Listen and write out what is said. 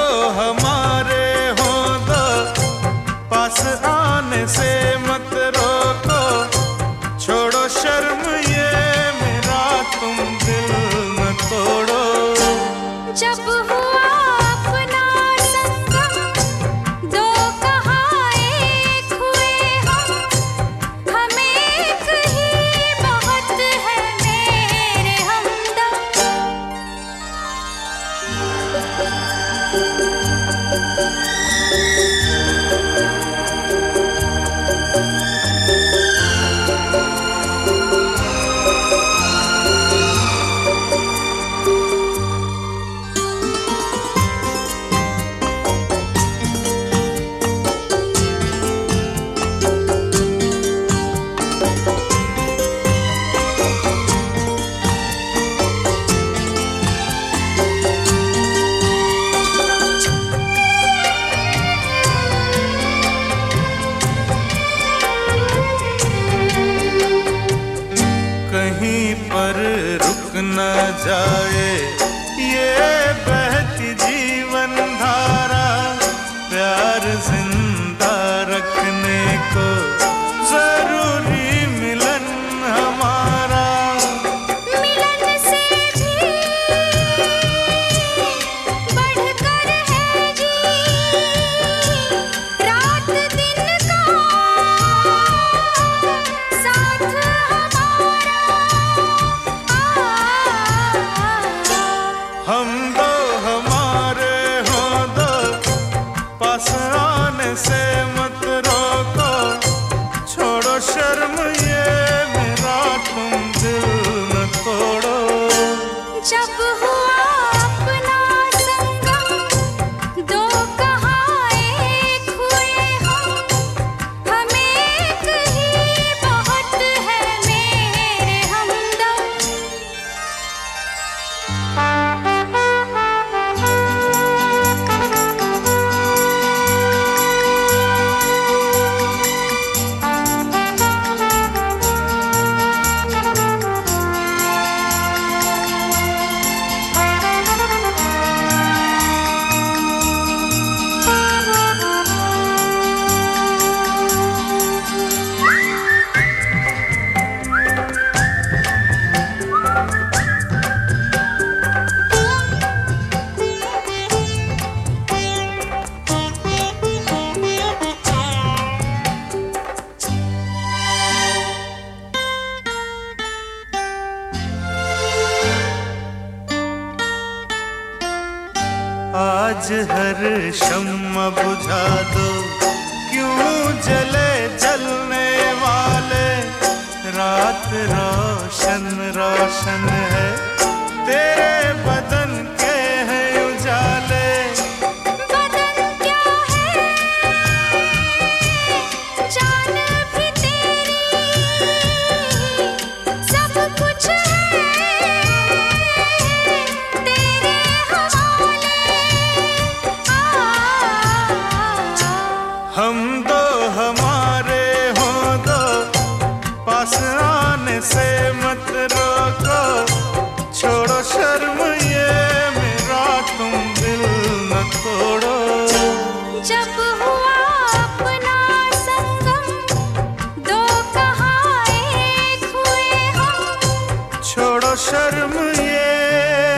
हमारे हो दो, पास आने से मत रोको, छोड़ो शर्म ये मेरा तुम दिल न तोड़ो। जब हुआ अपना संगम, दो कहाँ एक हुए हम एक ही बहुत है मेरे हमदम। कहीं पर रुक न जाए ये बहती जीवन धारा, प्यार जिंदा रखने को जरूरी मिलन हमारा। मिलन से भी बढ़कर है जी रात दिन का साथ हमारा। हम दो हमारे हो दो, पास आने से मत रोको, छोड़ो शर्म ये मेरा तुम दिल न तोड़ो। जब हुआ अपना संगम, दो कहाँ एक हुए हम एक ही बहुत है मेरे हमदम। आज हर शम्मा बुझा दो, क्यों जले जलने वाले, रात रोशन रोशन है तेरे बदन के हैं उजाले। बदन क्या है जान भी तेरी, सब कुछ है तेरे हवाले। हम दो हमारे हो दो, पास आने से मत रोको, छोड़ो शर्म ये मेरा तुम दिल न तोड़ो। जब हुआ अपना संगम, दो कहाँ एक हुए हम छोड़ो शर्म ये